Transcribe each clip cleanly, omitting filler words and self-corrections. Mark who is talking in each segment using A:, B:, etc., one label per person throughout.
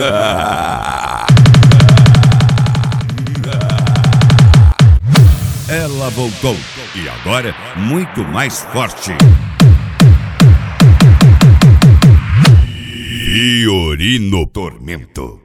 A: Ela voltou e agora muito mais forte. Fiorino Tormento.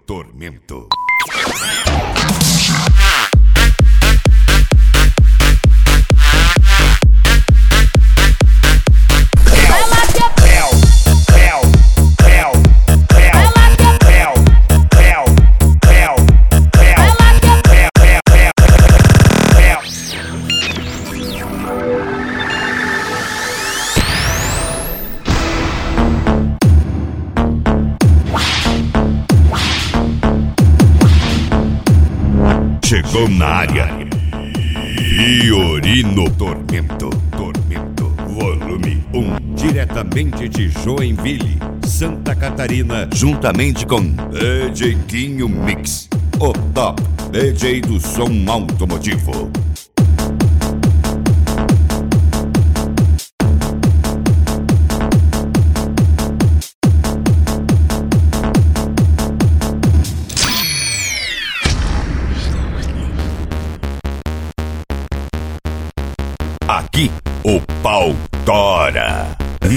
A: Chegou na área. Fiorino Tormento. Volume 1. Diretamente de Joinville, Santa Catarina, juntamente com DJ Quinho Mix, o top DJ do som automotivo. Aqui o pau tora.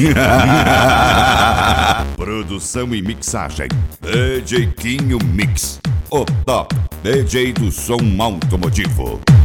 A: Produção e mixagem DJ Quinho Mix, o top DJ do som automotivo.